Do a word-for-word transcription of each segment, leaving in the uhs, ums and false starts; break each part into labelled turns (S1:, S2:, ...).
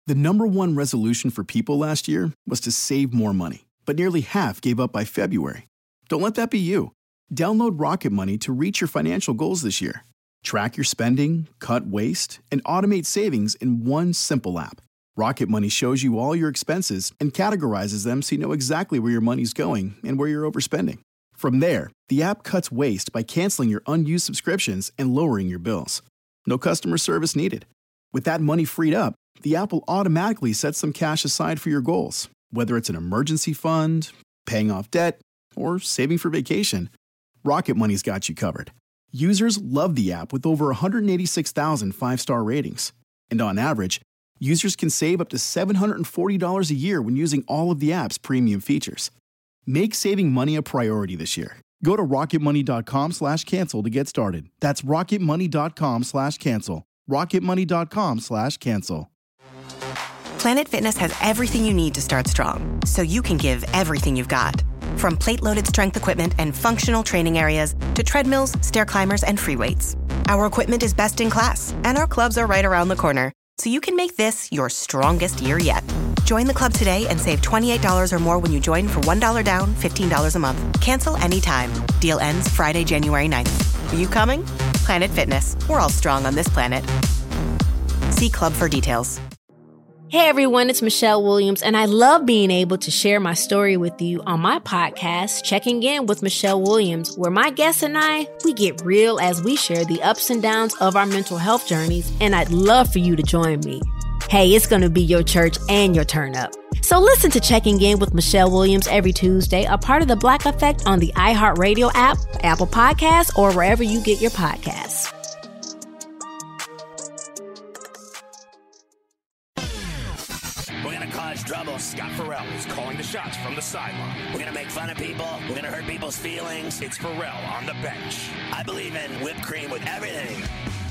S1: The number one resolution for people last year was to save more money, but nearly half gave up by February. Don't let that be you. Download Rocket Money to reach your financial goals this year. Track your spending, cut waste, and automate savings in one simple app. Rocket Money shows you all your expenses and categorizes them so you know exactly where your money's going and where you're overspending. From there, the app cuts waste by canceling your unused subscriptions and lowering your bills. No customer service needed. With that money freed up, the app will automatically set some cash aside for your goals, whether it's an emergency fund, paying off debt, or saving for vacation. Rocket Money's got you covered. Users love the app with over one hundred eighty-six thousand five-star ratings. And on average, users can save up to seven hundred forty dollars a year when using all of the app's premium features. Make saving money a priority this year. Go to rocketmoney.com slash cancel to get started. That's rocketmoney.com slash cancel. rocketmoney.com slash cancel.
S2: Planet Fitness has everything you need to start strong, so you can give everything you've got. From plate-loaded strength equipment and functional training areas to treadmills, stair climbers, and free weights. Our equipment is best in class, and our clubs are right around the corner, so you can make this your strongest year yet. Join the club today and save twenty-eight dollars or more when you join for one dollar down, fifteen dollars a month. Cancel anytime. Deal ends Friday, January ninth. Are you coming? Planet Fitness. We're all strong on this planet. See club for details.
S3: Hey everyone, it's Michelle Williams, and I love being able to share my story with you on my podcast, Checking In with Michelle Williams, where my guests and I, we get real as we share the ups and downs of our mental health journeys, and I'd love for you to join me. Hey, it's going to be your church and your turn up. So listen to Checking In with Michelle Williams every Tuesday, a part of the Black Effect on the iHeartRadio app, Apple Podcasts, or wherever you get your podcasts.
S4: Trouble. Scott Farrell is calling the shots from the sideline. We're going to make fun of people. We're going to hurt people's feelings. It's Farrell on the bench. I believe in whipped cream with everything.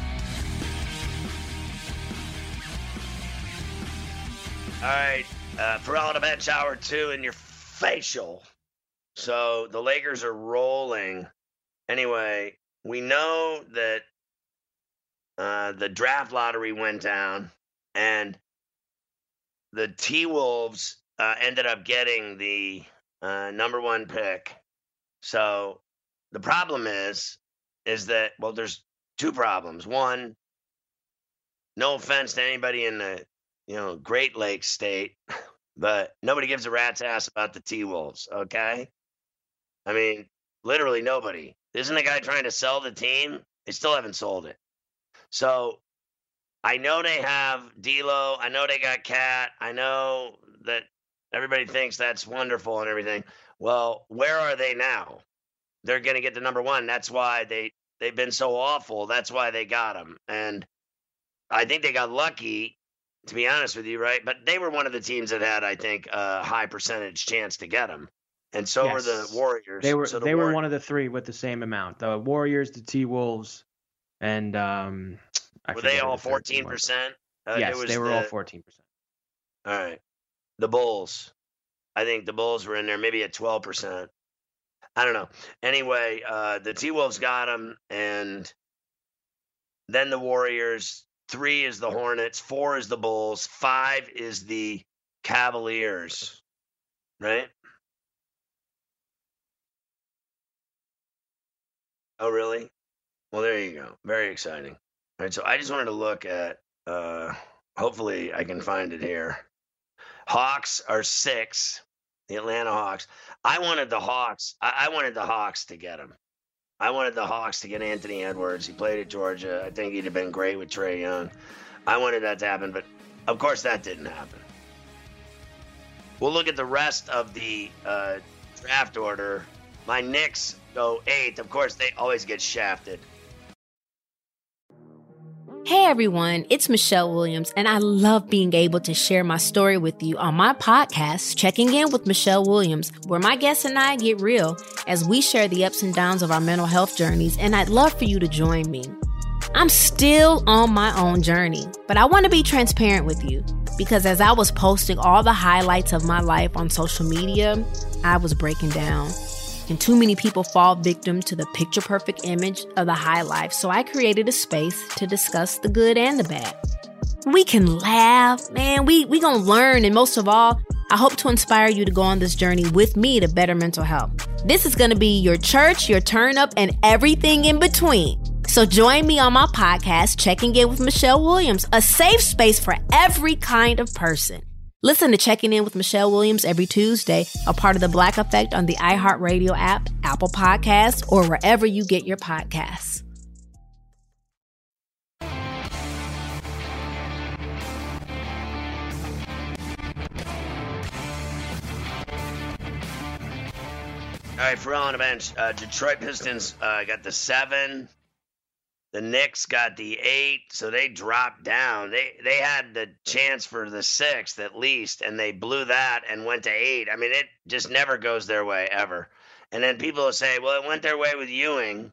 S4: All right, uh, Farrell on the bench, hour two in your facial. So the Lakers are rolling. Anyway, we know that uh, the draft lottery went down, and the T-Wolves uh, ended up getting the uh, number one pick. So the problem is, is that, well, there's two problems. One, no offense to anybody in the, you know, Great Lakes state, but nobody gives a rat's ass about the T-Wolves, okay? I mean, literally nobody. Isn't the guy trying to sell the team? They still haven't sold it. So I know they have D'Lo. I know they got Cat. I know that everybody thinks that's wonderful and everything. Well, where are they now? They're going to get the number one. That's why they, they've been so awful. That's why they got him. And I think they got lucky, to be honest with you, right? But they were one of the teams that had, I think, a high percentage chance to get him. And so
S5: yes.
S4: were the Warriors.
S5: They were
S4: so the
S5: they
S4: War-
S5: were one of the three with the same amount. The Warriors, the T-Wolves, and um, I
S4: were they all
S5: the
S4: fourteen percent?
S5: Uh, yes, they were the, all fourteen percent.
S4: All right. The Bulls. I think the Bulls were in there maybe at twelve percent. I don't know. Anyway, uh, the T-Wolves got them, and then the Warriors. Three is the Hornets. Four is the Bulls. Five is the Cavaliers. Right? Oh, really? Well, there you go. Very exciting. All right, so I just wanted to look at, uh, hopefully I can find it here. Hawks are six, the Atlanta Hawks. I wanted the Hawks. I, I wanted the Hawks to get him. I wanted the Hawks to get Anthony Edwards. He played at Georgia. I think he'd have been great with Trae Young. I wanted that to happen, but of course that didn't happen. We'll look at the rest of the uh, draft order. My Knicks go eighth. Of course, they always get shafted.
S3: Hey everyone, it's Michelle Williams, and I love being able to share my story with you on my podcast, Checking In with Michelle Williams, where my guests and I get real as we share the ups and downs of our mental health journeys, and I'd love for you to join me. I'm still on my own journey, but I want to be transparent with you because as I was posting all the highlights of my life on social media, I was breaking down. And too many people fall victim to the picture-perfect image of the high life, so I created a space to discuss the good and the bad. We can laugh, man. We we gonna learn, and most of all, I hope to inspire you to go on this journey with me to better mental health. This is gonna be your church, your turn up, and everything in between. So join me on my podcast, Checking In with Michelle Williams, a safe space for every kind of person. Listen to Checking In with Michelle Williams every Tuesday, a part of the Black Effect on the iHeartRadio app, Apple Podcasts, or wherever you get your podcasts.
S4: All right, for on the bench, uh, Detroit Pistons uh, got the seven. The Knicks got the eight, so they dropped down. They they had the chance for the sixth at least, and they blew that and went to eight. I mean, it just never goes their way, ever. And then people will say, well, it went their way with Ewing.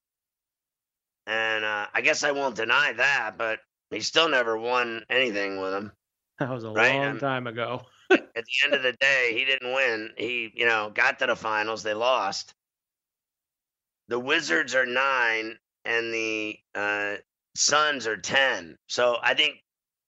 S4: And uh, I guess I won't deny that, but he still never won anything with him.
S5: That was a
S4: right?
S5: long
S4: I'm,
S5: time ago.
S4: At the end of the day, he didn't win. He, you know, got to the finals. They lost. The Wizards are nine, and the uh, Suns are ten. So I think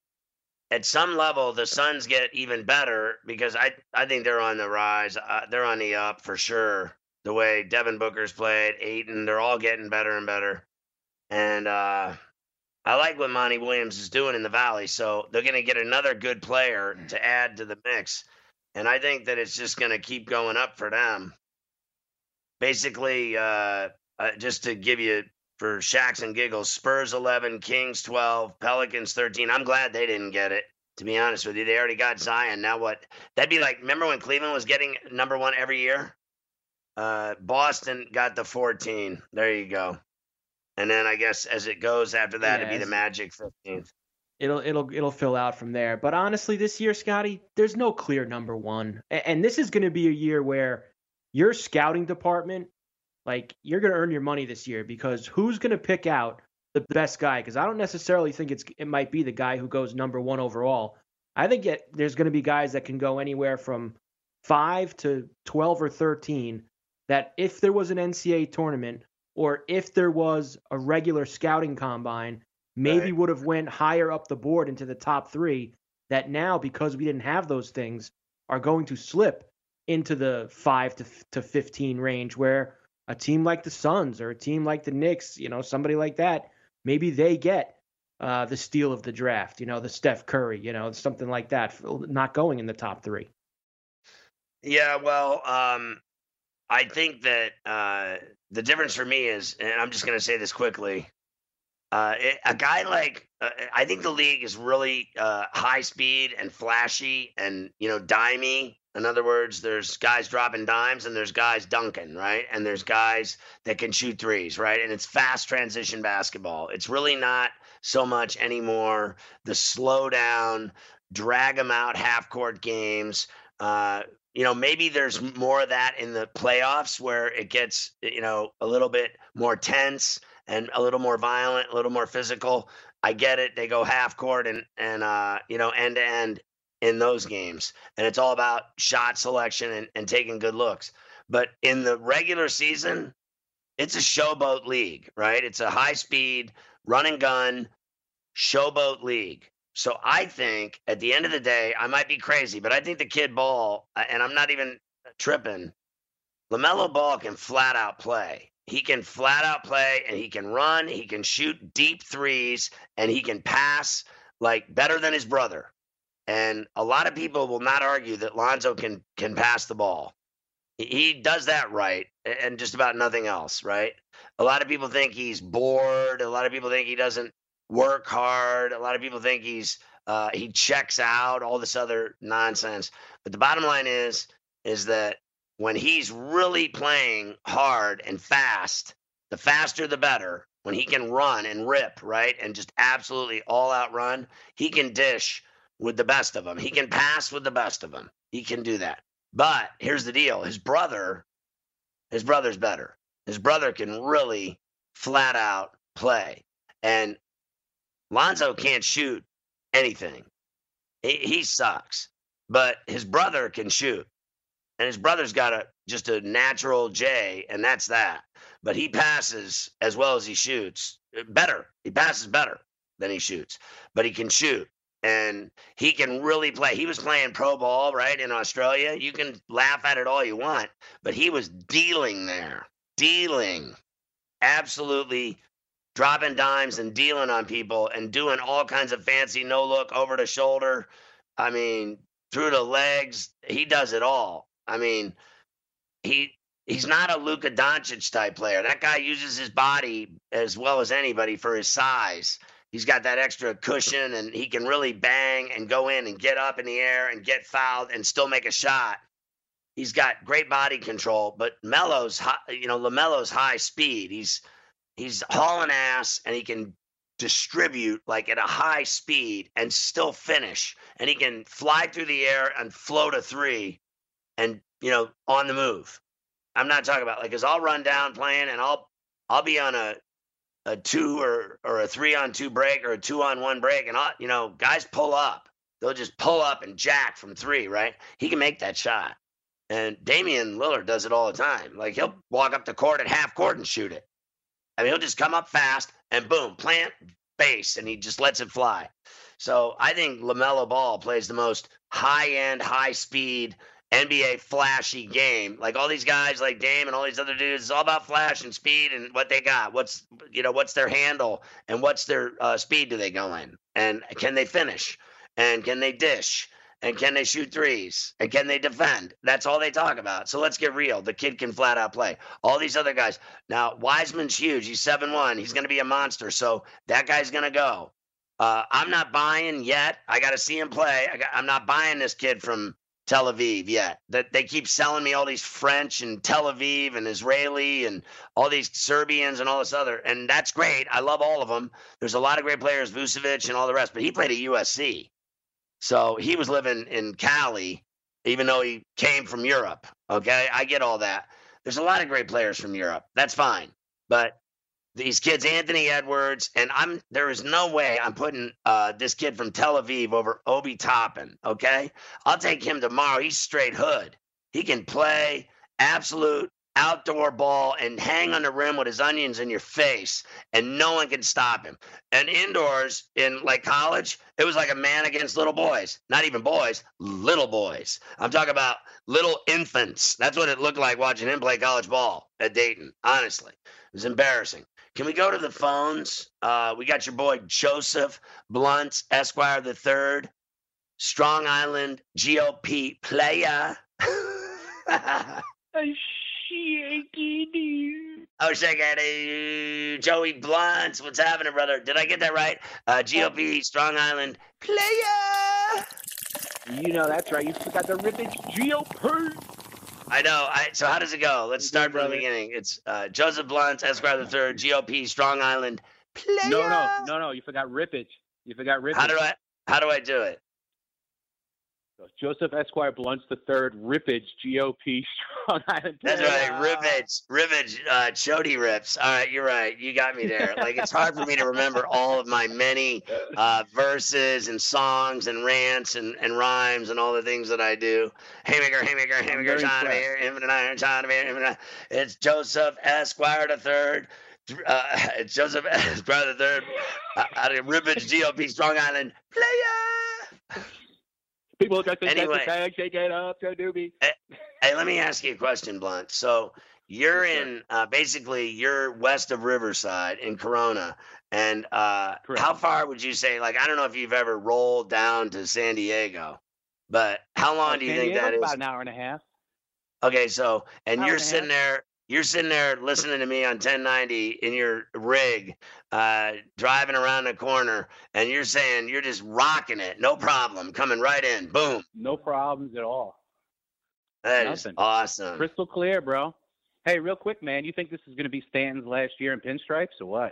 S4: at some level, the Suns get even better because I, I think they're on the rise. Uh, they're on the up for sure. The way Devin Booker's played, Ayton, they're all getting better and better. And uh, I like what Monty Williams is doing in the Valley. So they're going to get another good player to add to the mix. And I think that it's just going to keep going up for them. Basically, uh, uh, just to give you for shacks and giggles, Spurs eleven, Kings twelve, Pelicans thirteen. I'm glad they didn't get it, to be honest with you. They already got Zion. Now what? That'd be like, remember when Cleveland was getting number one every year? Uh, Boston got the fourteen. There you go. And then I guess as it goes after that, yeah, it'd be the Magic fifteenth.
S5: It'll it'll it'll fill out from there. But honestly, this year, Scotty, there's no clear number one. And this is going to be a year where your scouting department, like, you're going to earn your money this year, because who's going to pick out the best guy? Because I don't necessarily think it's it might be the guy who goes number one overall. I think it, there's going to be guys that can go anywhere from five to twelve or thirteen. That if there was an N C double A tournament, or if there was a regular scouting combine, maybe right. would have went higher up the board into the top three, that now, because we didn't have those things, are going to slip into the five to to fifteen range, where a team like the Suns or a team like the Knicks, you know, somebody like that, maybe they get uh, the steal of the draft, you know, the Steph Curry, you know, something like that, not going in the top three.
S4: Yeah, well, um, I think that uh, the difference for me is, and I'm just going to say this quickly, uh, it, a guy like, uh, I think the league is really uh, high speed and flashy and, you know, dimey. In other words, there's guys dropping dimes and there's guys dunking, right? And there's guys that can shoot threes, right? And it's fast transition basketball. It's really not so much anymore the slow down, drag them out half court games. Uh, you know, maybe there's more of that in the playoffs where it gets, you know, a little bit more tense and a little more violent, a little more physical. I get it. They go half court and, and uh, you know, end to end in those games. And it's all about shot selection and, and taking good looks. But in the regular season, it's a showboat league, right? It's a high speed, run and gun, showboat league. So I think at the end of the day, I might be crazy, but I think the kid Ball, and I'm not even tripping, LaMelo Ball can flat out play. He can flat out play, and he can run, he can shoot deep threes, and he can pass like better than his brother. And a lot of people will not argue that Lonzo can can pass the ball. He does that right, and just about nothing else, right? A lot of people think he's bored. A lot of people think he doesn't work hard. A lot of people think he's uh, he checks out, all this other nonsense. But the bottom line is, is that when he's really playing hard and fast, the faster the better. When he can run and rip, right, and just absolutely all out run, he can dish with the best of them. He can pass with the best of them. He can do that. But here's the deal. His brother, his brother's better. His brother can really flat out play. And Lonzo can't shoot anything. He, he sucks. But his brother can shoot. And his brother's got a just a natural J, and that's that. But he passes as well as he shoots. Better. He passes better than he shoots. But he can shoot. and he can really play. He was playing pro ball, right, in Australia. You can laugh at it all you want, but he was dealing there, dealing, absolutely dropping dimes and dealing on people and doing all kinds of fancy no look over the shoulder. I mean, through the legs, he does it all. I mean, he he's not a Luka Doncic type player. That guy uses his body as well as anybody for his size. He's got that extra cushion, and he can really bang and go in and get up in the air and get fouled and still make a shot. He's got great body control, but Melo's, high, you know, LaMelo's high speed. He's he's hauling ass, and he can distribute like at a high speed and still finish. And he can fly through the air and float a three, and you know, on the move. I'm not talking about like, cause I'll run down playing, and I'll I'll be on a a two or or a three on two break or a two on one break, and I, you know, guys pull up. They'll just pull up and jack from three, right? He can make that shot. And Damian Lillard does it all the time. Like, he'll walk up the court at half court and shoot it. I mean, he'll just come up fast and boom, plant base, and he just lets it fly. So I think LaMelo Ball plays the most high-end, high-speed, N B A flashy game. Like all these guys like Dame and all these other dudes, it's all about flash and speed and what they got. What's, you know, what's their handle and what's their uh, speed do they go in? And can they finish? And can they dish? And can they shoot threes? And can they defend? That's all they talk about. So let's get real. The kid can flat out play. All these other guys. Now, Wiseman's huge. He's seven one. He's going to be a monster. So that guy's going to go. Uh, I'm not buying yet. I got to see him play. I got, I'm not buying this kid from Tel Aviv yet. That they keep selling me all these French and Tel Aviv and Israeli and all these Serbians and all this other. And that's great. I love all of them. There's a lot of great players, Vucevic and all the rest. But he played at U S C. So he was living in Cali, even though he came from Europe. Okay, I get all that. There's a lot of great players from Europe. That's fine. But these kids, Anthony Edwards, and I'm there is no way I'm putting uh, this kid from Tel Aviv over Obi Toppin. Okay, I'll take him tomorrow. He's straight hood. He can play absolute outdoor ball and hang on the rim with his onions in your face, and no one can stop him. And indoors in like college, it was like a man against little boys. Not even boys, little boys. I'm talking about little infants. That's what it looked like watching him play college ball at Dayton. Honestly, it was embarrassing. Can we go to the phones? Uh, we got your boy Joseph Blunt, Esquire the Third, Strong Island G O P player. Oh, shaky Joey Blunt. What's happening, brother? Did I get that right? Uh, G O P, Strong Island player.
S6: You know, that's right. You forgot the rippage G O P.
S4: I know. I, so how does it go? Let's start from the beginning. It's uh, Joseph Blunt, Esquire the Third, G O P, Strong Island player.
S6: No, no, no, no. You forgot rippage. You forgot rippage.
S4: How do I? How do I do it?
S6: Joseph Esquire Blunt the Third, Rippage, G O P, Strong Island.
S4: That's right, Rippage, Rippage, uh, Chody Rips. All right, you're right. You got me there. Like, it's hard for me to remember all of my many uh, verses and songs and rants and, and rhymes and all the things that I do. Haymaker, Haymaker, Haymaker, John of Air, Infinite Iron, John of Air, Infinite. It's Joseph Esquire the Third. Uh, it's Joseph Esquire the Third. Uh, Rippage, G O P, Strong Island player.
S6: People just
S4: anyway,
S6: tag, shake it up, so doobie.
S4: Hey, hey, let me ask you a question, Blunt. So you're in uh, basically you're west of Riverside in Corona, and uh, how far would you say? Like, I don't know if you've ever rolled down to San Diego, but how long
S6: uh,
S4: do you
S6: San
S4: think
S6: Diego,
S4: that is?
S6: About an hour and a half.
S4: Okay, so and
S6: hour
S4: you're
S6: and
S4: sitting there. You're sitting there listening to me on ten ninety in your rig, uh, driving around the corner, and you're saying you're just rocking it, no problem, coming right in, boom.
S6: No problems at all.
S4: That
S6: Nothing.
S4: is awesome.
S6: Crystal clear, bro. Hey, real quick, man, you think this is going to be Stanton's last year in pinstripes or what?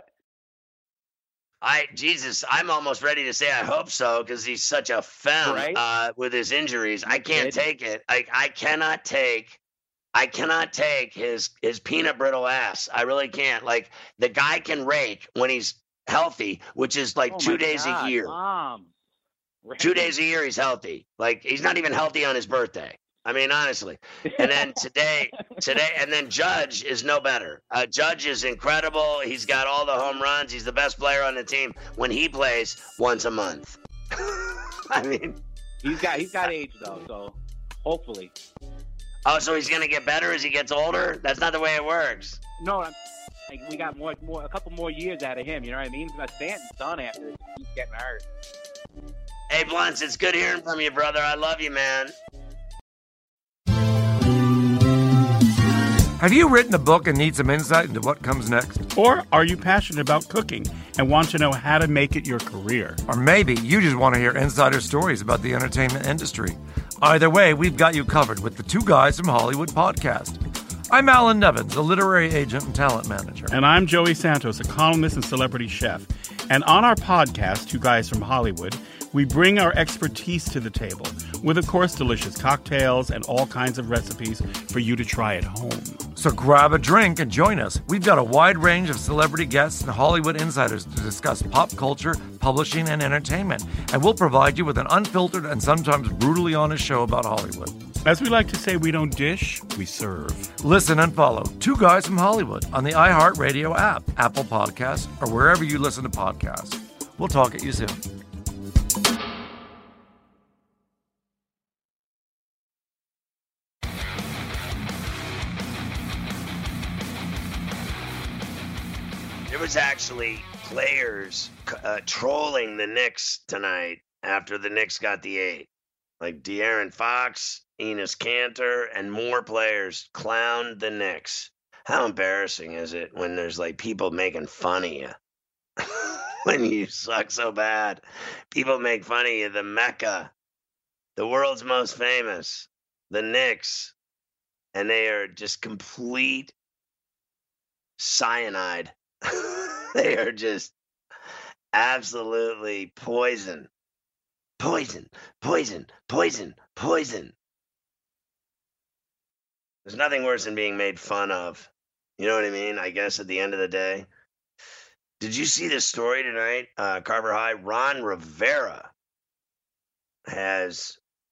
S4: I Jesus, I'm almost ready to say I hope so because he's such a femme
S6: right?
S4: uh, with his injuries. I can't
S6: Kid.
S4: take it. I I cannot take. I cannot take his his peanut brittle ass. I really can't. Like, the guy can rake when he's healthy, which is like
S6: Oh
S4: two
S6: my
S4: days
S6: God,
S4: a year.
S6: Mom.
S4: Two days a year he's healthy. Like, he's not even healthy on his birthday. I mean, honestly. And then today, today, and then Judge is no better. Uh, Judge is incredible. He's got all the home runs. He's the best player on the team when he plays once a month. I mean,
S6: he's got he's got age though, so hopefully.
S4: Oh, so he's gonna get better as he gets older? That's not the way it works.
S6: No, I'm, like, we got more, more, a couple more years out of him. You know what I mean? But Stanton's done after he's getting hurt.
S4: Hey, Blunts, it's good hearing from you, brother. I love you, man.
S7: Have you written a book and need some insight into what comes next?
S8: Or are you passionate about cooking and want to know how to make it your career?
S7: Or maybe you just want to hear insider stories about the entertainment industry. Either way, we've got you covered with the Two Guys from Hollywood podcast. I'm Alan Nevins, a literary agent and talent manager.
S8: And I'm Joey Santos, a columnist and celebrity chef. And on our podcast, Two Guys from Hollywood, we bring our expertise to the table with, of course, delicious cocktails and all kinds of recipes for you to try at home.
S7: So grab a drink and join us. We've got a wide range of celebrity guests and Hollywood insiders to discuss pop culture, publishing, and entertainment. And we'll provide you with an unfiltered and sometimes brutally honest show about Hollywood.
S8: As we like to say, we don't dish, we serve.
S7: Listen and follow Two Guys from Hollywood on the iHeartRadio app, Apple Podcasts, or wherever you listen to podcasts. We'll talk at you soon.
S4: There was actually players uh, trolling the Knicks tonight after the Knicks got the eight. Like De'Aaron Fox, Enes Kanter, and more players clowned the Knicks. How embarrassing is it when there's like people making fun of you? When you suck so bad. People make fun of you. The Mecca, the world's most famous, the Knicks. And they are just complete cyanide. They are just absolutely poison. Poison, poison, poison, poison. There's nothing worse than being made fun of. You know what I mean? I guess at the end of the day. Did you see this story tonight? Uh, Carver High, Ron Rivera has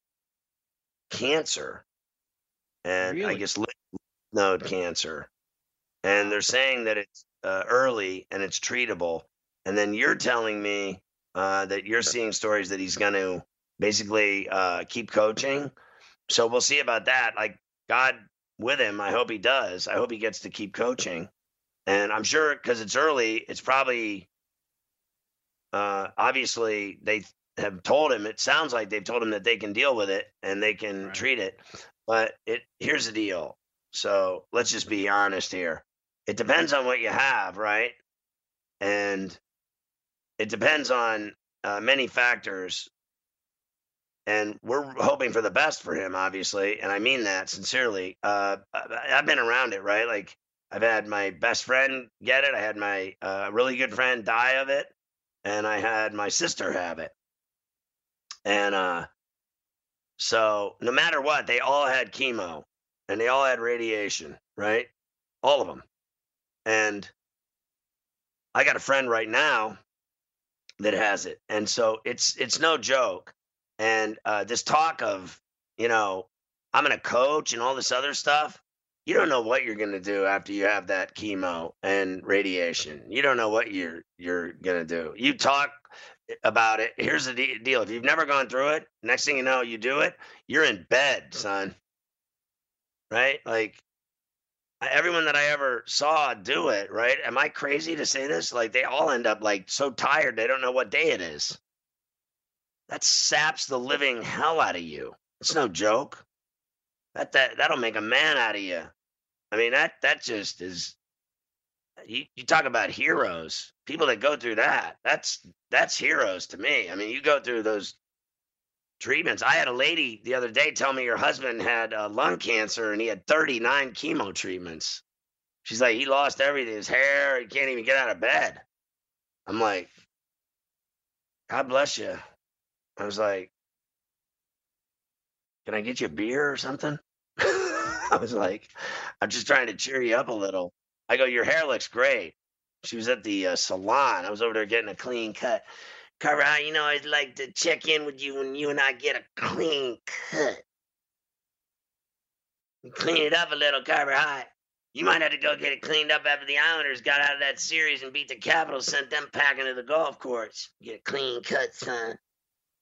S4: cancer. And
S5: Really?
S4: I guess lymph node cancer. And they're saying that it's uh, early and it's treatable. And then you're telling me uh, that you're seeing stories that he's going to basically uh, keep coaching. So we'll see about that. Like, God with him, I hope he does. I hope he gets to keep coaching. And I'm sure because it's early, it's probably uh, obviously they have told him. It sounds like they've told him that they can deal with it and they can
S5: Right.
S4: treat it. But it here's the deal. So let's just be honest here. It depends on what you have, right? And it depends on uh, many factors. And we're hoping for the best for him, obviously. And I mean that sincerely. Uh, I- I've been around it, right? Like, I've had my best friend get it. I had my uh, really good friend die of it. And I had my sister have it. And uh, so no matter what, they all had chemo and they all had radiation, right? All of them. And I got a friend right now that has it. And so it's it's no joke. And uh, this talk of, you know, I'm going to coach and all this other stuff, you don't know what you're going to do after you have that chemo and radiation. You don't know what you're you're going to do. You talk about it. Here's the de- deal. If you've never gone through it, next thing you know, you do it, you're in bed, son. Right? Like, everyone that I ever saw do it, right? Am I crazy to say this? Like, they all end up like so tired they don't know what day it is. That saps the living hell out of you. It's no joke. That that that'll make a man out of you. I mean, that that just is. You, you talk about heroes, people that go through that. That's that's heroes to me. I mean, you go through those treatments. I had a lady the other day tell me her husband had uh, lung cancer and he had thirty-nine chemo treatments. She's like, he lost everything, his hair, he can't even get out of bed. I'm like, God bless you. I was like, can I get you a beer or something? I was like, I'm just trying to cheer you up a little. I go, your hair looks great. She was at the uh, salon. I was over there getting a clean cut. Carver, you know, I'd like to check in with you when you and I get a clean cut. Clean it up a little, Carver High. You might have to go get it cleaned up after the Islanders got out of that series and beat the Capitals, sent them packing to the golf course. Get a clean cut, son.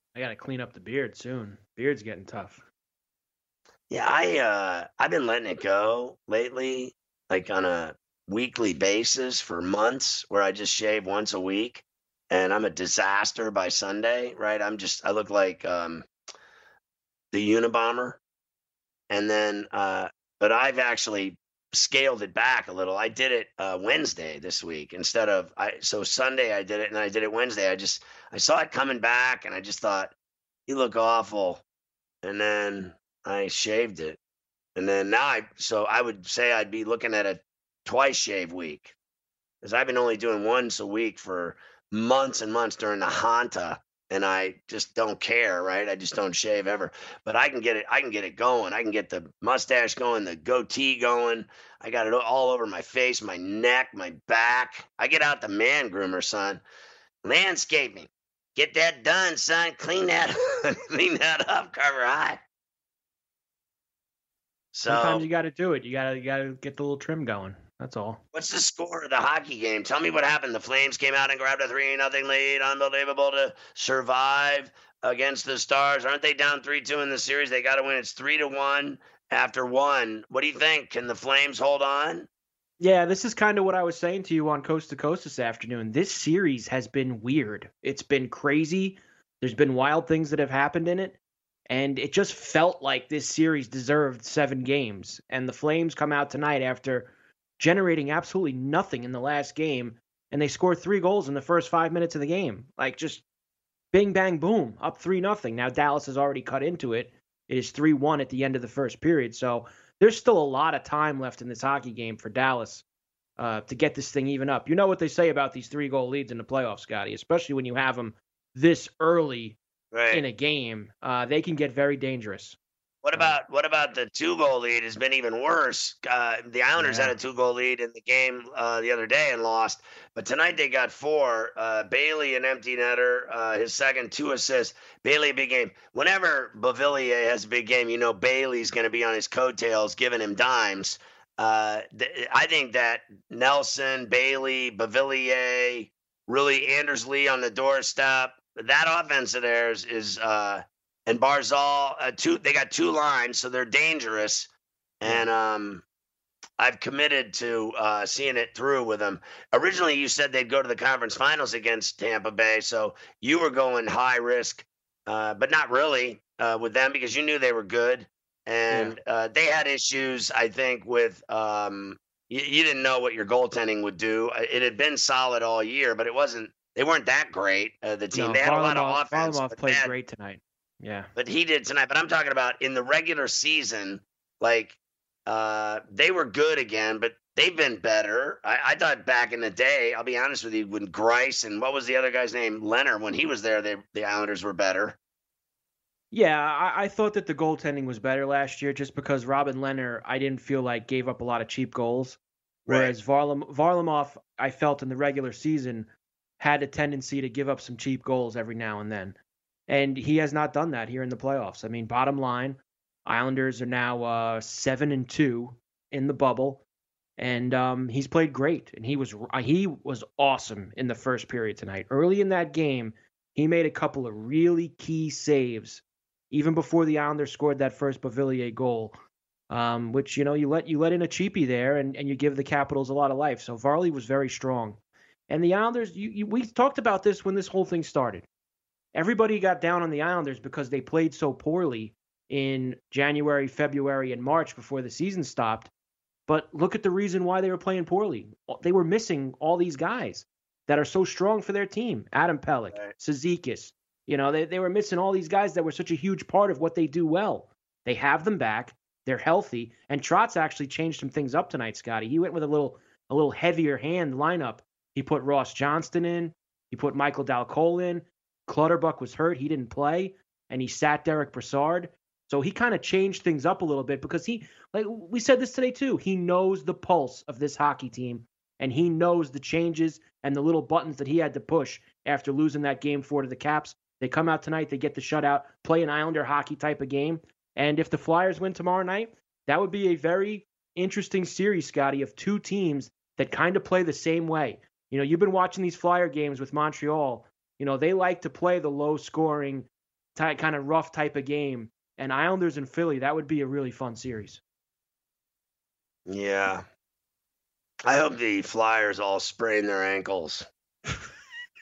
S5: I got to clean up the beard soon. Beard's getting tough.
S4: Yeah, I uh I've been letting it go lately, like on a weekly basis for months, where I just shave once a week, and I'm a disaster by Sunday, right? I'm just I look like um the Unabomber, and then uh but I've actually scaled it back a little. I did it uh Wednesday this week instead of I so Sunday I did it, and I did it Wednesday. I just I saw it coming back, and I just thought, you look awful, and then I shaved it. And then now I, so I would say I'd be looking at a twice shave week, because I've been only doing once a week for months and months during the Hanta, and I just don't care, right? I just don't shave ever. But I can get it, I can get it going. I can get the mustache going, the goatee going. I got it all over my face, my neck, my back. I get out the man groomer, son. Landscaping. Get that done, son. Clean that, clean that up, Carver High. So,
S5: sometimes you got to do it. You got to you got to get the little trim going. That's all.
S4: What's the score of the hockey game? Tell me what happened. The Flames came out and grabbed a three nothing lead. Unbelievable to survive against the Stars. Aren't they down three two in the series? They got to win. It's three to one after one. What do you think? Can the Flames hold on?
S5: Yeah, this is kind of what I was saying to you on Coast to Coast this afternoon. This series has been weird. It's been crazy. There's been wild things that have happened in it. And it just felt like this series deserved seven games. And the Flames come out tonight after generating absolutely nothing in the last game, and they score three goals in the first five minutes of the game. Like, just bing, bang, boom, up three nothing. Now Dallas has already cut into it. It is three one at the end of the first period. So there's still a lot of time left in this hockey game for Dallas uh, to get this thing even up. You know what they say about these three-goal leads in the playoffs, Scotty, especially when you have them this early. Right. In a game, uh, they can get very dangerous.
S4: What about what about the two-goal lead? Has been even worse. Uh, the Islanders yeah. had a two-goal lead in the game uh, the other day and lost, but tonight they got four. Uh, Bailey, an empty netter, uh, his second, two assists. Bailey, a big game. Whenever Beauvillier has a big game, you know Bailey's going to be on his coattails, giving him dimes. Uh, th- I think that Nelson, Bailey, Beauvillier, really Anders Lee on the doorstep. That offense of theirs is, uh, and Barzal, uh, two. They got two lines, so they're dangerous. And um, I've committed to uh, seeing it through with them. Originally, you said they'd go to the conference finals against Tampa Bay, so you were going high risk, uh, but not really uh, with them, because you knew they were good. And yeah. uh, they had issues, I think, with um, you, you didn't know what your goaltending would do. It had been solid all year, but it wasn't. They weren't that great, uh, the team.
S5: No,
S4: they had
S5: Varlamov,
S4: a lot of offense.
S5: Varlamov played had, great tonight. Yeah.
S4: But he did tonight. But I'm talking about in the regular season, like, uh, they were good again, but they've been better. I, I thought back in the day, I'll be honest with you, when Grice and what was the other guy's name? Leonard, when he was there, they, the Islanders were better.
S5: Yeah, I, I thought that the goaltending was better last year just because Robin Leonard, I didn't feel like gave up a lot of cheap goals. Whereas right. Varlam, Varlamov, I felt in the regular season, had a tendency to give up some cheap goals every now and then. And he has not done that here in the playoffs. I mean, bottom line, Islanders are now uh, seven and two in the bubble. And um, he's played great. And he was he was awesome in the first period tonight. Early in that game, he made a couple of really key saves, even before the Islanders scored that first Beauvillier goal, um, which, you know, you let you let in a cheapie there and, and you give the Capitals a lot of life. So Varley was very strong. And the Islanders, you, you, we talked about this when this whole thing started. Everybody got down on the Islanders because they played so poorly in January, February, and March before the season stopped. But look at the reason why they were playing poorly. They were missing all these guys that are so strong for their team. Adam Pelech, right. Cizikas. You know, they, they were missing all these guys that were such a huge part of what they do well. They have them back. They're healthy. And Trotz actually changed some things up tonight, Scotty. He went with a little a little heavier hand lineup. He put Ross Johnston in. He put Michael Dalcol in. Clutterbuck was hurt. He didn't play. And he sat Derek Brassard. So he kind of changed things up a little bit because he, like we said this today too, he knows the pulse of this hockey team. And he knows the changes and the little buttons that he had to push after losing that game four to the Caps. They come out tonight, they get the shutout, play an Islander hockey type of game. And if the Flyers win tomorrow night, that would be a very interesting series, Scotty, of two teams that kind of play the same way. You know, you've been watching these Flyer games with Montreal. You know, they like to play the low-scoring, ty- kind of rough type of game. And Islanders and Philly, that would be a really fun series.
S4: Yeah. I hope the Flyers all sprain their ankles.
S5: Of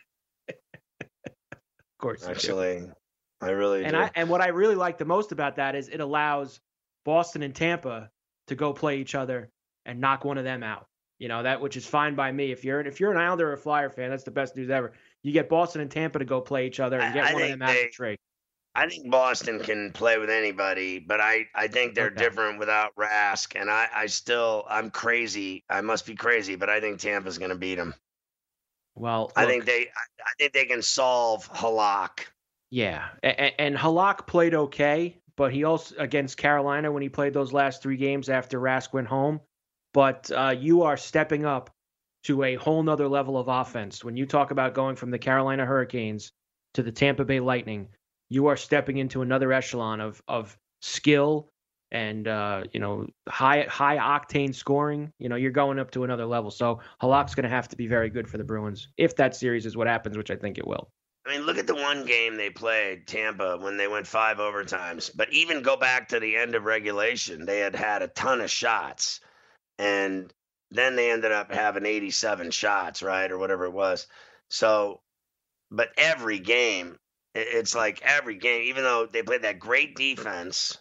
S5: course.
S4: Actually, I really
S5: and
S4: do.
S5: I and what I really like the most about that is it allows Boston and Tampa to go play each other and knock one of them out. You know, that which is fine by me. If you're if you're an Islander or a Flyer fan, that's the best news ever. You get Boston and Tampa to go play each other and get
S4: I, I
S5: one of them out
S4: they,
S5: of the trade.
S4: I think Boston can play with anybody, but I, I think they're
S5: Okay.
S4: different without Rask. And I, I still, I'm crazy. I must be crazy, but I think Tampa's going to beat them.
S5: Well,
S4: I
S5: look,
S4: think they, I, I think they can solve Halak.
S5: yeah, and, and Halak played okay, but he also against Carolina when he played those last three games after Rask went home. But uh, you are stepping up to a whole nother level of offense. When you talk about going from the Carolina Hurricanes to the Tampa Bay Lightning, you are stepping into another echelon of of skill and uh, you know high high octane scoring. You know, you're going up to another level. So Halak's going to have to be very good for the Bruins if that series is what happens, which I think it will.
S4: I mean, look at the one game they played, Tampa, when they went five overtimes. But even go back to the end of regulation, they had had a ton of shots. And then they ended up having eighty-seven shots, right, or whatever it was. So, but every game, it's like every game, even though they played that great defense,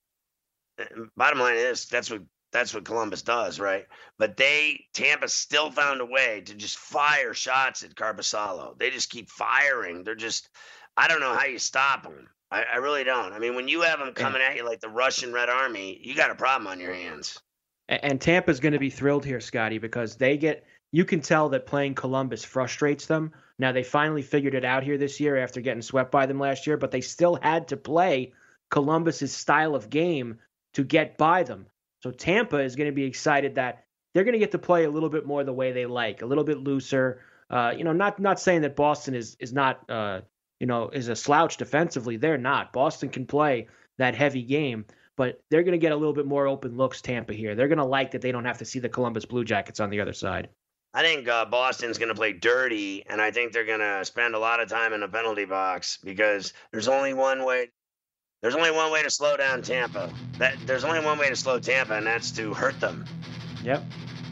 S4: bottom line is that's what that's what Columbus does, right? But they, Tampa still found a way to just fire shots at Korpisalo. They just keep firing. They're just, I don't know how you stop them. I, I really don't. I mean, when you have them coming at you like the Russian Red Army, you got a problem on your hands.
S5: And, and Tampa's going to be thrilled here, Scotty, because they get, you can tell that playing Columbus frustrates them. Now, they finally figured it out here this year after getting swept by them last year, but they still had to play Columbus's style of game to get by them. So Tampa is going to be excited that they're going to get to play a little bit more the way they like, a little bit looser. Uh, you know, not not saying that Boston is is not, uh, you know, is a slouch defensively. They're not. Boston can play that heavy game, but they're going to get a little bit more open looks, Tampa here. They're going to like that they don't have to see the Columbus Blue Jackets on the other side.
S4: I think uh, Boston's going to play dirty, and I think they're going to spend a lot of time in the penalty box because there's only one way. There's only one way to slow down Tampa. That there's only one way to slow Tampa, and that's to hurt them.
S5: Yep.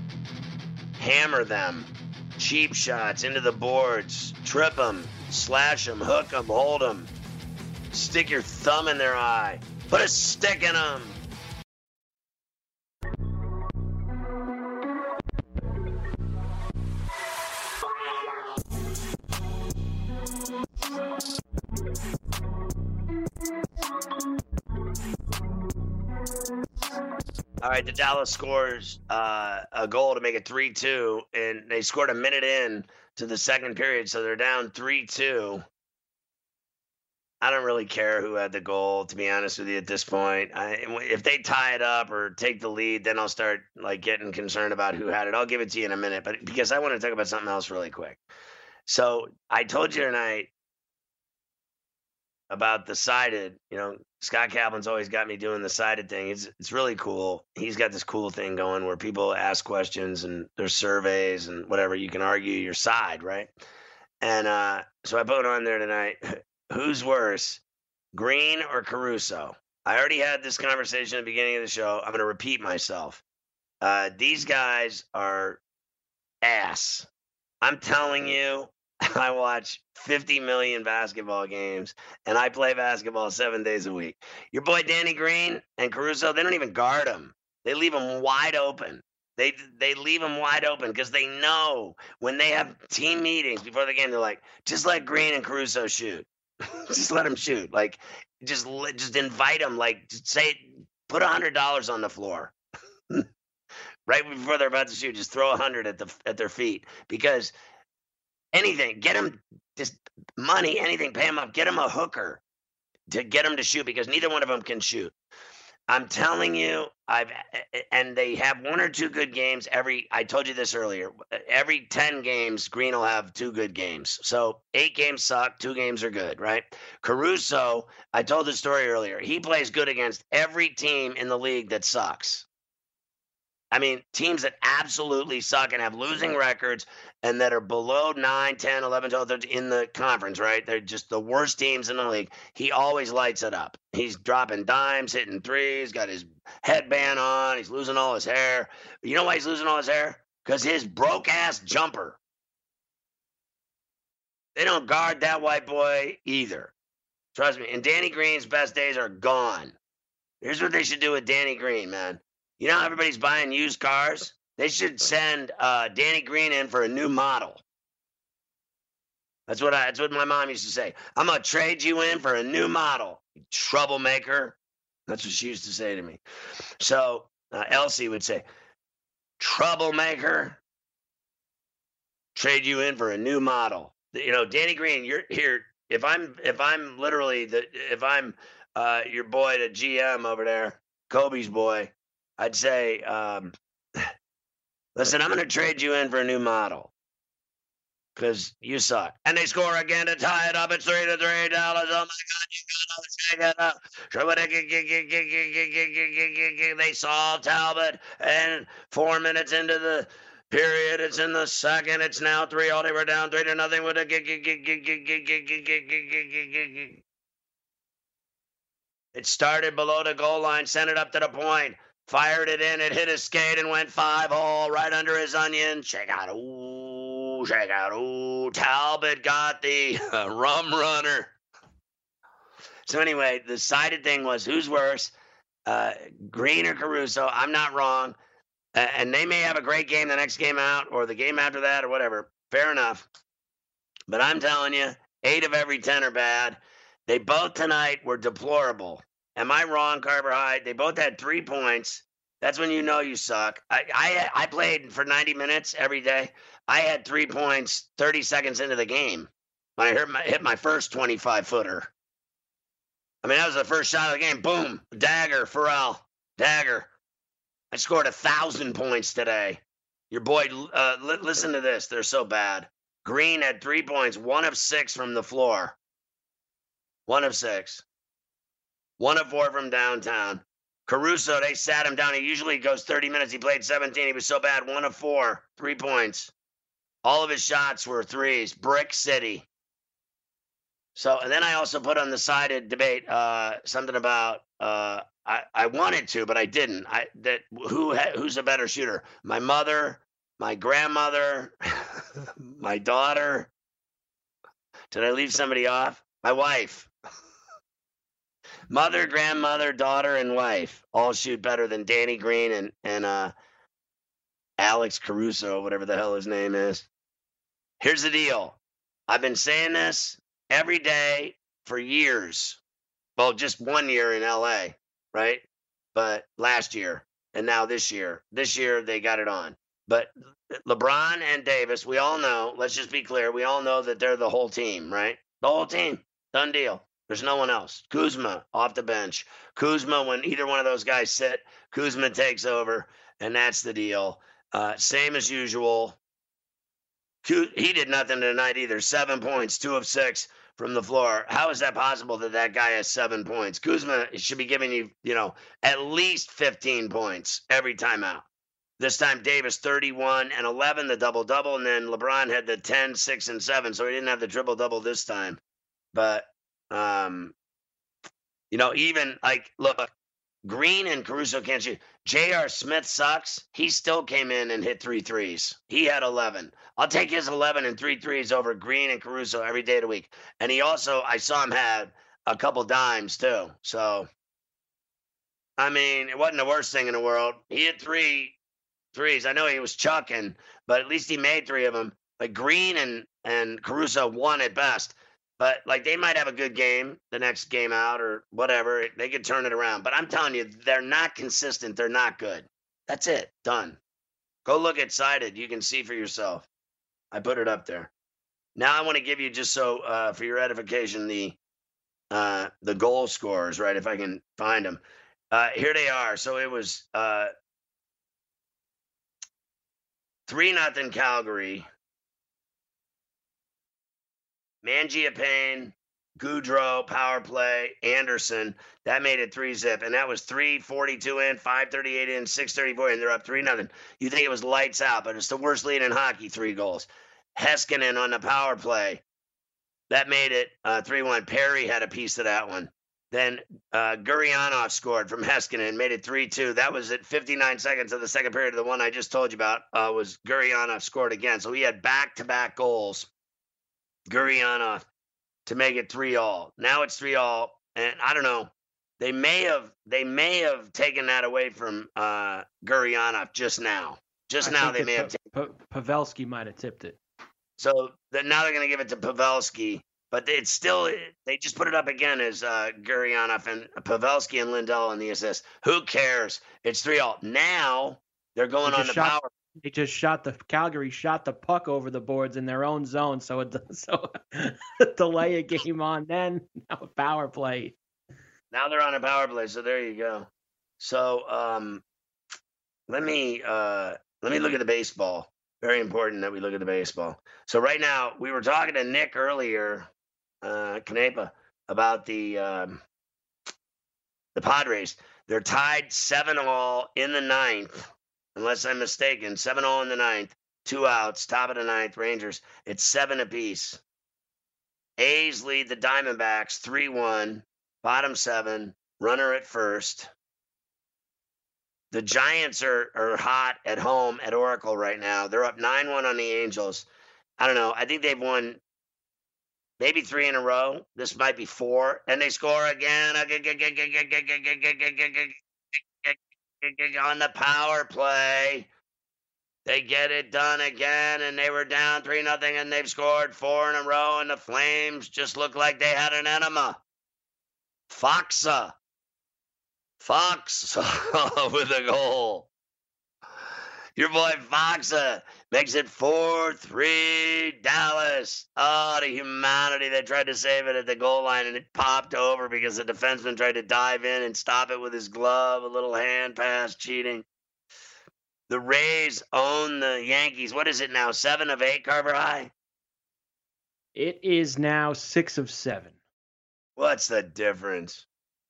S4: Hammer them. Cheap shots into the boards. Trip them. Slash them. Hook them. Hold them. Stick your thumb in their eye. Put a stick in them. All right, the Dallas scores uh, a goal to make it three two, and they scored a minute in to the second period, so they're down three two. I don't really care who had the goal, to be honest with you, at this point. I, if they tie it up or take the lead, then I'll start like getting concerned about who had it. I'll give it to you in a minute, but because I want to talk about something else really quick. So I told you tonight about the sided, you know, Scott Kaplan's always got me doing the sided thing. It's it's really cool. He's got this cool thing going where people ask questions and there's surveys and whatever. You can argue your side, right? And uh, so I put on there tonight, who's worse, Green or Caruso? I already had this conversation at the beginning of the show. I'm going to repeat myself. Uh, these guys are ass. I'm telling you, I watch fifty million basketball games, and I play basketball seven days a week. Your boy Danny Green and Caruso, they don't even guard him. They leave him wide open. They they leave him wide open because they know when they have team meetings before the game, they're like, just let Green and Caruso shoot. Just let them shoot. Like, just just invite them. Like, say, put one hundred dollars on the floor. Right before they're about to shoot, just throw one hundred at the at their feet because – anything, get him just money, anything, pay him up, get him a hooker to get him to shoot because neither one of them can shoot. I'm telling you, I've and they have one or two good games every. I told you this earlier. Every ten games, Green will have two good games. So eight games suck, two games are good, right? Caruso, I told the story earlier. He plays good against every team in the league that sucks. I mean, teams that absolutely suck and have losing records and that are below nine, ten, eleven, twelve, thirteen in the conference, right? They're just the worst teams in the league. He always lights it up. He's dropping dimes, hitting threes, got his headband on. He's losing all his hair. You know why he's losing all his hair? Because his broke-ass jumper. They don't guard that white boy either. Trust me. And Danny Green's best days are gone. Here's what they should do with Danny Green, man. You know how everybody's buying used cars? They should send uh, Danny Green in for a new model. That's what I. That's what my mom used to say. I'm gonna trade you in for a new model, you troublemaker. That's what she used to say to me. So uh, Elsie would say, troublemaker. Trade you in for a new model. You know, Danny Green, you're here. If I'm, if I'm literally the, if I'm uh, your boy, the G M over there, Kobe's boy. I'd say, um, listen, I'm going to trade you in for a new model because you suck. And they score again to tie it up. It's three to three. Dallas. Oh, my God. You got to shake it up. They saw Talbot. And four minutes into the period, it's in the second. It's now three. All they were down three to nothing with a It started below the goal line, sent it up to the point. Fired it in, it hit his skate and went five hole right under his onion. Shake out, ooh, shake out, ooh. Talbot got the uh, rum runner. So anyway, the decided thing was who's worse, uh, Green or Caruso? I'm not wrong. Uh, and they may have a great game the next game out or the game after that or whatever. Fair enough. But I'm telling you, eight of every ten are bad. They both tonight were deplorable. Am I wrong, Carbohydrate? They both had three points. That's when you know you suck. I, I I played for ninety minutes every day. I had three points thirty seconds into the game when I hit my, hit my first twenty-five footer. I mean, that was the first shot of the game. Boom. Dagger, Pharrell. Dagger. I scored a thousand points today. Your boy, uh, li- listen to this. They're so bad. Green had three points, one of six from the floor. One of six. One of four from downtown. Caruso, they sat him down. He usually goes thirty minutes. He played seventeen. He was so bad. One of four. Three points. All of his shots were threes. Brick City. So, and then I also put on the sided debate uh, something about, uh, I, I wanted to, but I didn't. I that who Who's a better shooter? My mother, my grandmother, my daughter. Did I leave somebody off? My wife. Mother, grandmother, daughter, and wife all shoot better than Danny Green and, and uh, Alex Caruso, whatever the hell his name is. Here's the deal. I've been saying this every day for years. Well, just one year in L A, right? But last year and now this year. This year they got it on. But LeBron and Davis, we all know, let's just be clear, we all know that they're the whole team, right? The whole team. Done deal. There's no one else. Kuzma off the bench. Kuzma, when either one of those guys sit, Kuzma takes over, and that's the deal. Uh, same as usual. He did nothing tonight either. Seven points, two of six from the floor. How is that possible that that guy has seven points? Kuzma should be giving you, you know, at least fifteen points every time out. This time Davis thirty-one and eleven, the double-double, and then LeBron had the ten, six, and seven, so he didn't have the triple-double this time. But, um, you know, even, like, look, Green and Caruso can't shoot. J R. Smith sucks. He still came in and hit three threes. He had eleven. I'll take his eleven and three threes over Green and Caruso every day of the week. And he also, I saw him have a couple dimes too. So, I mean, it wasn't the worst thing in the world. He hit three threes. I know he was chucking, but at least he made three of them. Like Green and, and Caruso won at best. But, like, they might have a good game the next game out or whatever. They could turn it around. But I'm telling you, they're not consistent. They're not good. That's it. Done. Go look at Sided. You can see for yourself. I put it up there. Now I want to give you, just so uh, for your edification, the uh, the goal scorers, right, if I can find them. Uh, here they are. So it was uh, three nothing Calgary. Mangiapane, Goudreau, power play, Anderson. That made it three zip. And that was three forty-two in, five thirty-eight in, six thirty-four in. They're up three nothing. You think it was lights out, but it's the worst lead in hockey, three goals. Heiskanen on the power play. That made it uh, three one. Perry had a piece of that one. Then uh, Gurianov scored from Heiskanen, made it three two. That was at fifty-nine seconds of the second period. The one I just told you about uh, was Gurianov scored again. So he had back-to-back goals, Gurianov, to make it three all. Now it's three all, and I don't know. They may have they may have taken that away from uh, Gurianov just now. Just
S5: I
S4: now they
S5: think
S4: may
S5: that
S4: have taken
S5: Pa- Pa- Pavelski might have tipped it.
S4: So the, now they're going to give it to Pavelski. But it's still, they just put it up again as uh, Gurianov and Pavelski and Lindell in the assist. Who cares? It's three all. Now they're going
S5: They
S4: on
S5: just
S4: the
S5: shot-
S4: power.
S5: They just shot the Calgary shot the puck over the boards in their own zone, so it so delay a game on. Then now a power play.
S4: Now they're on a power play. So there you go. So um, let me uh, let me look at the baseball. Very important that we look at the baseball. So right now we were talking to Nick earlier. Uh, Canepa, about the um, the Padres. They're tied seven all in the ninth, unless I'm mistaken. seven all in the ninth, two outs, top of the ninth. Rangers. It's seven apiece. A's lead the Diamondbacks three one, bottom seven, runner at first. The Giants are, are hot at home at Oracle right now. They're up nine one on the Angels. I don't know. I think they've won maybe three in a row. This might be four. And they score again on the power play. They get it done again, and they were down three nothing, and they've scored four in a row, and the Flames just look like they had an enema. Foxa. Fox with a goal. Your boy Foxa makes it four three Dallas. Oh, the humanity. They tried to save it at the goal line, and it popped over because the defenseman tried to dive in and stop it with his glove. A little hand pass, cheating. The Rays own the Yankees. What is it now, seven of eight, Carver High?
S5: It is now six of seven.
S4: What's the difference?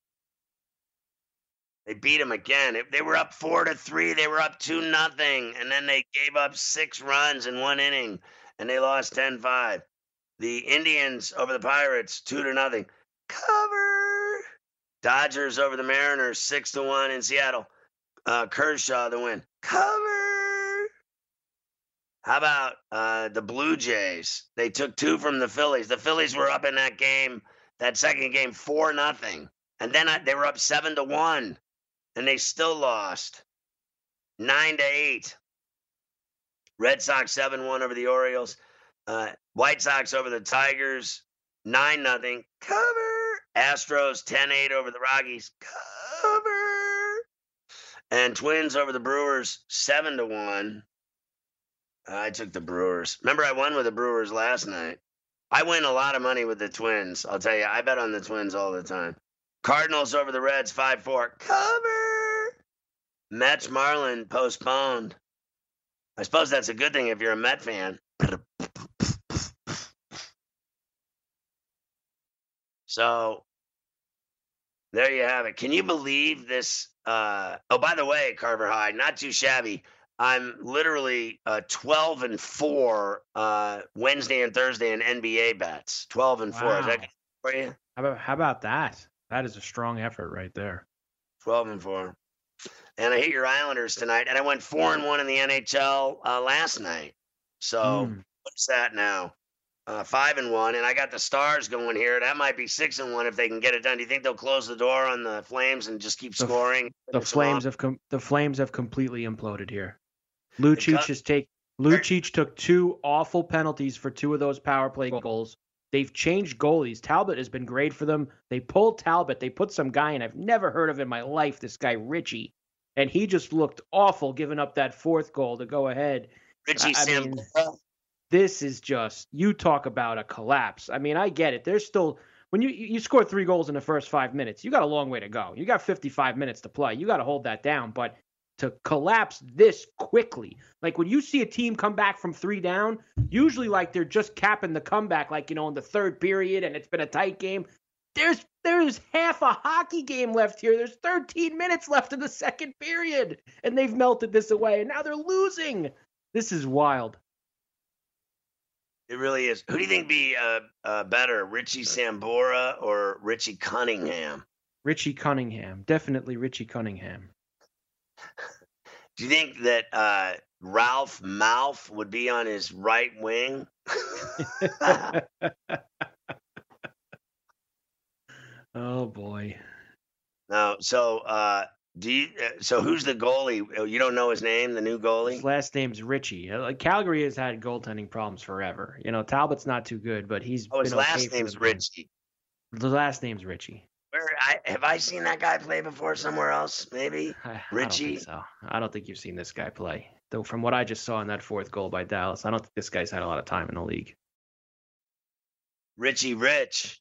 S4: They beat them again. They were up four to three. They were up two nothing, and then they gave up six runs in one inning, and they lost ten five. The Indians over the Pirates, two to nothing. Cover. Dodgers over the Mariners, six to one in Seattle. Uh, Kershaw the win. Cover. How about uh, the Blue Jays? They took two from the Phillies. The Phillies were up in that game, that second game, four nothing, and then I, they were up seven to one. And they still lost nine to eight. Red Sox seven one over the Orioles. Uh, White Sox over the Tigers nine nothing. Cover. Astros ten eight over the Rockies. Cover. And Twins over the Brewers seven to one. I took the Brewers. Remember, I won with the Brewers last night. I win a lot of money with the Twins. I'll tell you, I bet on the Twins all the time. Cardinals over the Reds, five four. Cover. Mets Marlin postponed. I suppose that's a good thing if you're a Met fan. So, there you have it. Can you believe this? Uh, oh, by the way, Carver High, not too shabby. I'm literally uh, twelve and four uh, Wednesday and Thursday in N B A bets. twelve and four.
S5: Wow.
S4: Is that good for you?
S5: How about how about that? That is a strong effort right there.
S4: twelve and four. And I hit your Islanders tonight. And I went four and one in the N H L uh, last night. So
S5: Mm.
S4: what's that now? Uh, five and one. And I got the Stars going here. That might be six and one if they can get it done. Do you think they'll close the door on the Flames and just keep
S5: The f-
S4: scoring?
S5: The Flames have com- the Flames have completely imploded here. Lucic
S4: cut-
S5: has take Lucic took two awful penalties for two of those power play goals. They've changed goalies. Talbot has been great for them. They pulled Talbot. They put some guy in I've never heard of in my life, this guy Richie. And he just looked awful giving up that fourth goal to go ahead.
S4: Richie
S5: I- I mean,
S4: Sam.
S5: This is just, you talk about a collapse. I mean, I get it. There's still, when you you score three goals in the first five minutes, you got a long way to go. You got fifty-five minutes to play. You got to hold that down. But to collapse this quickly. Like when you see a team come back from three down, usually like they're just capping the comeback, like, you know, in the third period and it's been a tight game. There's there's half a hockey game left here. There's thirteen minutes left in the second period, and they've melted this away, and now they're losing. This is wild.
S4: It really is. Who do you think be uh, uh, better, Richie Sambora or Richie Cunningham?
S5: Richie Cunningham. Definitely Richie Cunningham.
S4: Do you think that uh, Ralph Mouth would be on his right wing?
S5: Oh, boy.
S4: No. So, uh, do you? Uh, so, who's the goalie? You don't know his name, the new goalie?
S5: His last name's Richie. Uh, Calgary has had goaltending problems forever. You know, Talbot's not too good, but he's
S4: oh, his
S5: been
S4: last
S5: okay
S4: name's Richie.
S5: The last name's Richie.
S4: Where I have I seen that guy play before somewhere else? Maybe
S5: I,
S4: Richie.
S5: I don't think so. I don't think you've seen this guy play. Though, from what I just saw in that fourth goal by Dallas, I don't think this guy's had a lot of time in the league.
S4: Richie Rich.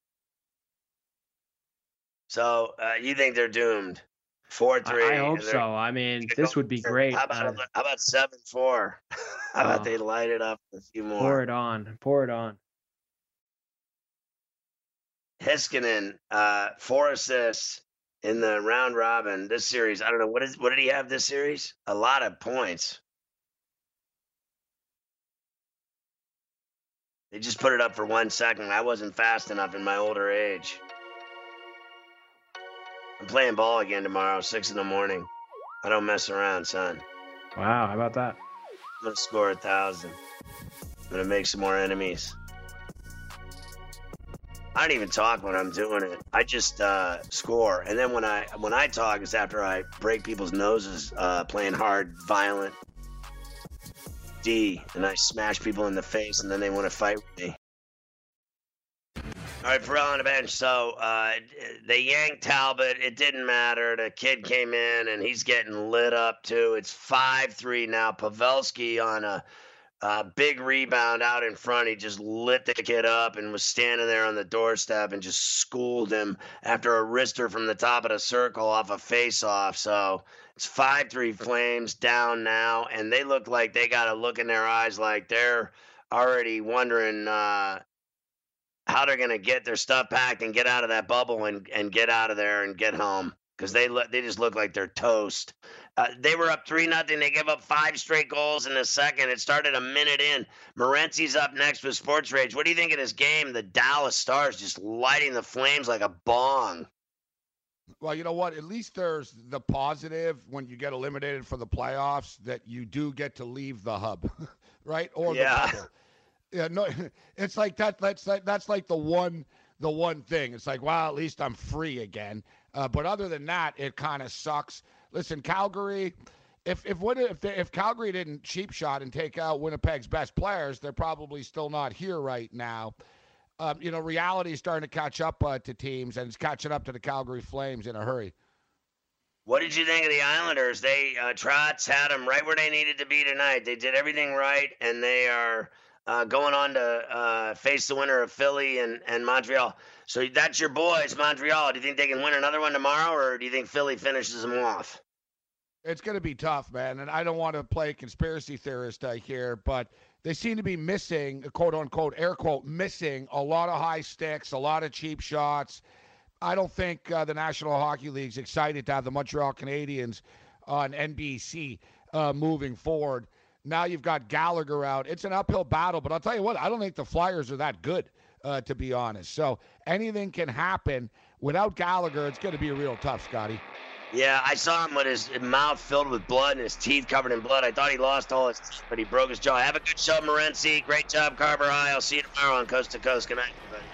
S4: So uh, you think they're doomed? Four three.
S5: I, I hope so. I mean, this would be great.
S4: How about
S5: uh,
S4: how about seven four? How about
S5: uh,
S4: they light it up a few more?
S5: Pour it on. Pour it on.
S4: Heiskanen, uh, four assists in the round robin this series. I don't know what is what did he have this series? A lot of points. They just put it up for one second. I wasn't fast enough in my older age. I'm playing ball again tomorrow, six in the morning. I don't mess around, son.
S5: Wow, how about that?
S4: I'm gonna score a thousand. I'm gonna make some more enemies. I don't even talk when I'm doing it. I just uh, score, and then when I when I talk is after I break people's noses, uh, playing hard, violent D, and I smash people in the face, and then they want to fight with me. All right, Pharrell on the bench. So uh, they yanked Talbot. It didn't matter. The kid came in, and he's getting lit up, too. It's five three now. Pavelski on a, a big rebound out in front. He just lit the kid up and was standing there on the doorstep and just schooled him after a wrister from the top of the circle off a face-off. So it's five three Flames down now, and they look like they got a look in their eyes like they're already wondering uh, – how they're going to get their stuff packed and get out of that bubble and, and get out of there and get home because they look, they just look like they're toast. Uh, they were up three nothing. They gave up five straight goals in the second. It started a minute in. Morency's up next with Sports Rage. What do you think of this game? The Dallas Stars just lighting the Flames like a bong.
S9: Well, you know what? At least there's the positive when you get eliminated for the playoffs that you do get to leave the hub, right? Or
S4: yeah.
S9: the bubble. Yeah, no, it's like that. That's like, that's like the one, the one thing. It's like, well, at least I'm free again. Uh, but other than that, it kind of sucks. Listen, Calgary, if if if, they, if Calgary didn't cheap shot and take out Winnipeg's best players, they're probably still not here right now. Um, you know, reality is starting to catch up uh, to teams, and it's catching up to the Calgary Flames in a hurry.
S4: What did you think of the Islanders? They uh, Trotz had them right where they needed to be tonight. They did everything right, and they are. Uh, going on to uh, face the winner of Philly and, and Montreal. So that's your boys, Montreal. Do you think they can win another one tomorrow, or do you think Philly finishes them off?
S9: It's going to be tough, man. And I don't want to play conspiracy theorist uh, here, but they seem to be missing, quote-unquote, air quote, missing a lot of high sticks, a lot of cheap shots. I don't think uh, the National Hockey League's excited to have the Montreal Canadiens on N B C uh, moving forward. Now you've got Gallagher out. It's an uphill battle, but I'll tell you what, I don't think the Flyers are that good, uh, to be honest. So anything can happen. Without Gallagher, it's going to be real tough, Scotty.
S4: Yeah, I saw him with his mouth filled with blood and his teeth covered in blood. I thought he lost all his teeth, but he broke his jaw. Have a good show, Morency. Great job, Carver High. I'll see you tomorrow on Coast to Coast. Good night, everybody.